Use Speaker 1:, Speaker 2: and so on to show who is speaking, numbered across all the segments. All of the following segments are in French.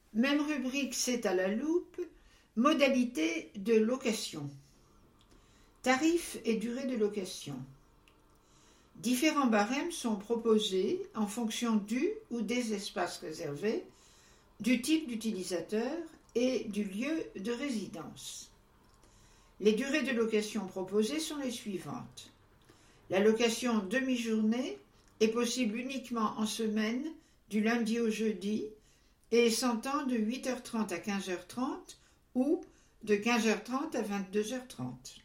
Speaker 1: Même rubrique, c'est à la loupe. Modalité de location. Tarifs et durée de location. Différents barèmes sont proposés en fonction du ou des espaces réservés, du type d'utilisateur et du lieu de résidence. Les durées de location proposées sont les suivantes. La location en demi-journée est possible uniquement en semaine, du lundi au jeudi, et s'entend de 8h30 à 15h30 ou de 15h30 à 22h30.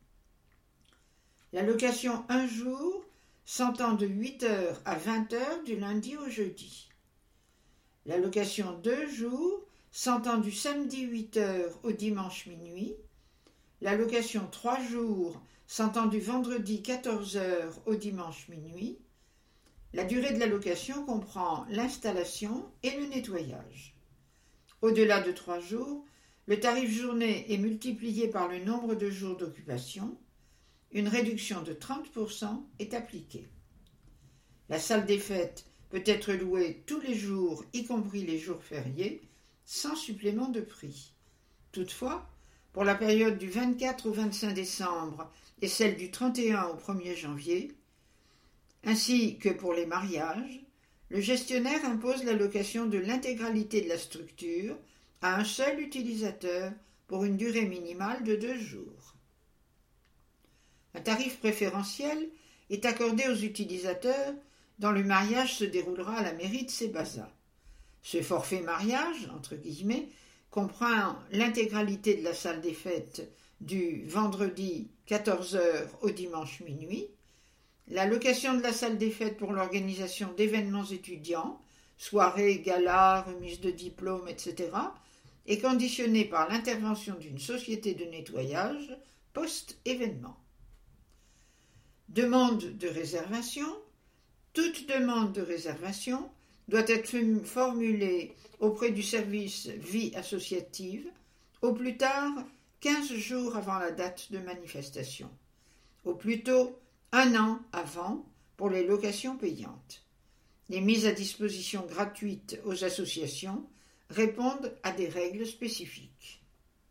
Speaker 1: La location un jour s'entend de 8h à 20h du lundi au jeudi. La location 2 jours s'entend du samedi 8h au dimanche minuit. La location 3 jours s'entend du vendredi 14h au dimanche minuit. La durée de la location comprend l'installation et le nettoyage. Au-delà de 3 jours, le tarif journée est multiplié par le nombre de jours d'occupation. Une réduction de 30% est appliquée. La salle des fêtes peut être louée tous les jours, y compris les jours fériés, sans supplément de prix. Toutefois, pour la période du 24 au 25 décembre et celle du 31 au 1er janvier, ainsi que pour les mariages, le gestionnaire impose la location de l'intégralité de la structure à un seul utilisateur pour une durée minimale de 2 jours. Un tarif préférentiel est accordé aux utilisateurs dont le mariage se déroulera à la mairie de Sébaza. Ce forfait mariage, entre guillemets, comprend l'intégralité de la salle des fêtes du vendredi 14h au dimanche minuit, la location de la salle des fêtes pour l'organisation d'événements étudiants, soirées, galas, remises de diplômes, etc., est conditionnée par l'intervention d'une société de nettoyage post-événement. Demande de réservation. Toute demande de réservation doit être formulée auprès du service vie associative au plus tard 15 jours avant la date de manifestation, au plus tôt 1 an avant pour les locations payantes. Les mises à disposition gratuites aux associations répondent à des règles spécifiques.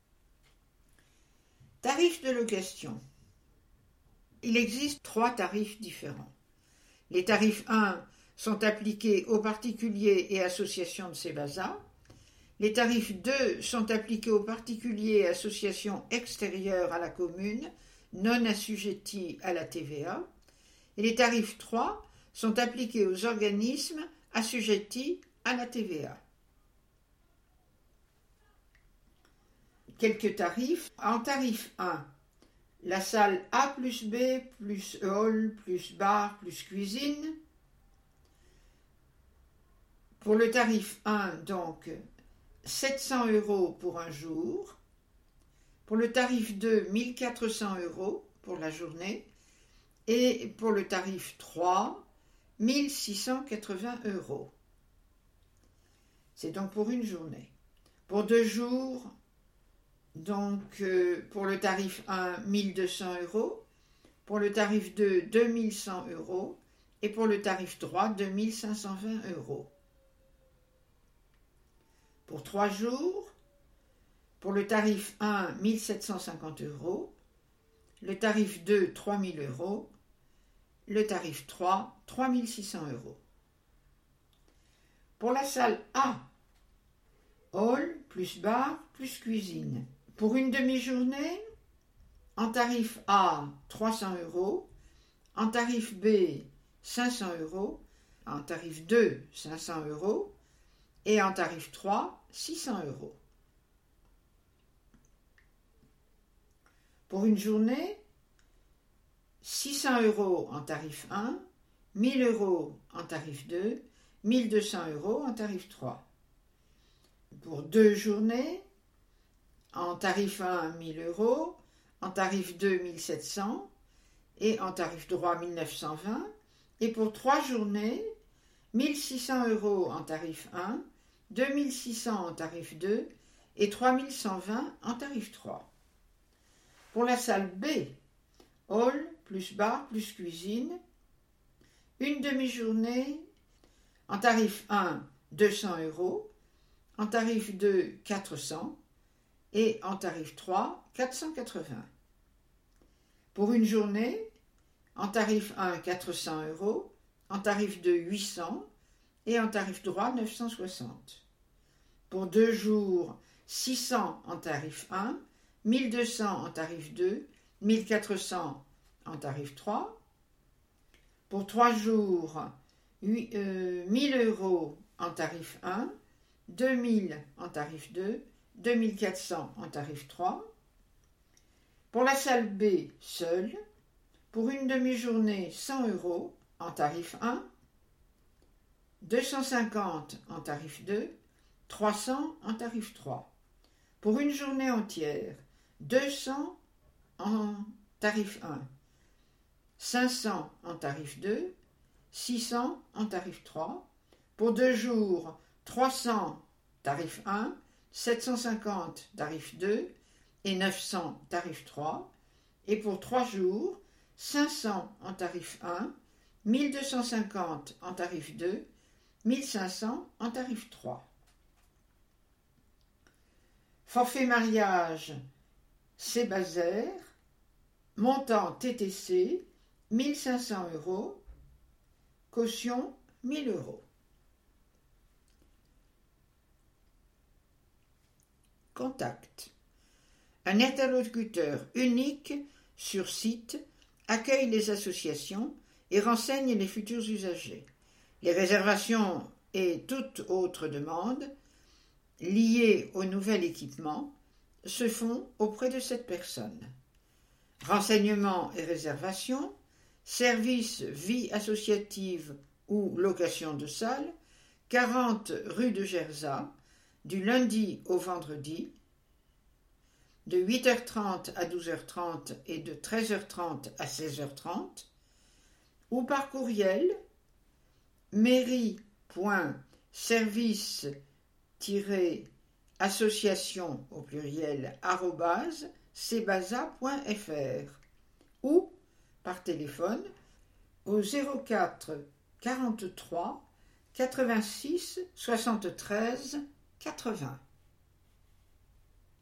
Speaker 1: Tarifs de location. Il existe 3 tarifs différents. Les tarifs 1 sont appliqués aux particuliers et associations de Sébaza. Les tarifs 2 sont appliqués aux particuliers et associations extérieures à la commune, non assujettis à la TVA. Et les tarifs 3 sont appliqués aux organismes assujettis à la TVA. Quelques tarifs. En tarif 1, la salle A plus B plus hall plus bar plus cuisine. Pour le tarif 1, donc, 700 € pour un jour. Pour le tarif 2, 1400 € pour la journée. Et pour le tarif 3, 1680 €. C'est donc pour une journée. Pour 2 jours, donc pour le tarif 1, 1200 €, pour le tarif 2, 2100 € et pour le tarif 3, 2520 €. Pour 3 jours, pour le tarif 1, 1750 €, le tarif 2, 3000 €, le tarif 3, 3600 €. Pour la salle A, hall plus bar plus cuisine. Pour une demi-journée, en tarif A, 300 €, en tarif B, 500 €, en tarif 2, 500 € et en tarif 3, 600 €. Pour une journée, 600 € en tarif 1, 1000 € en tarif 2, 1200 € en tarif 3. Pour 2 journées, en tarif 1, 1000 €, en tarif 2, 1700 et en tarif 3, 1920. Et pour 3 journées, 1600 € en tarif 1, 2600 en tarif 2 et 3120 en tarif 3. Pour la salle B, hall plus bar plus cuisine, une demi-journée en tarif 1, 200 €, en tarif 2, 400 et en tarif 3, 480. Pour une journée, en tarif 1, 400 €, en tarif 2, 800 et en tarif 3, 960. Pour 2 jours, 600 en tarif 1, 1200 en tarif 2, 1400 en tarif 3. Pour 3 jours, 1000 € en tarif 1, 2000 en tarif 2, 2400 en tarif 3. Pour la salle B seule, pour une demi-journée, 100 € en tarif 1, 250 en tarif 2, 300 en tarif 3. Pour une journée entière, 200 en tarif 1, 500 en tarif 2, 600 en tarif 3. Pour 2 jours, 300 tarif 1, 750 tarif 2 et 900 tarif 3. Et pour 3 jours, 500 en tarif 1, 1250 en tarif 2, 1500 en tarif 3. Forfait mariage Sébazaire, montant TTC 1500 €, caution 1000 €. Contact. Un interlocuteur unique sur site accueille les associations et renseigne les futurs usagers. Les réservations et toute autre demande liées au nouvel équipement se font auprès de cette personne. Renseignements et réservations, service vie associative ou location de salle, 40 rue de Gerzat, du lundi au vendredi, de 8h30 à 12h30 et de 13h30 à 16h30, ou par courriel mairie.service-association au pluriel @sebaza.fr ou par téléphone au 04 43 86 73 80.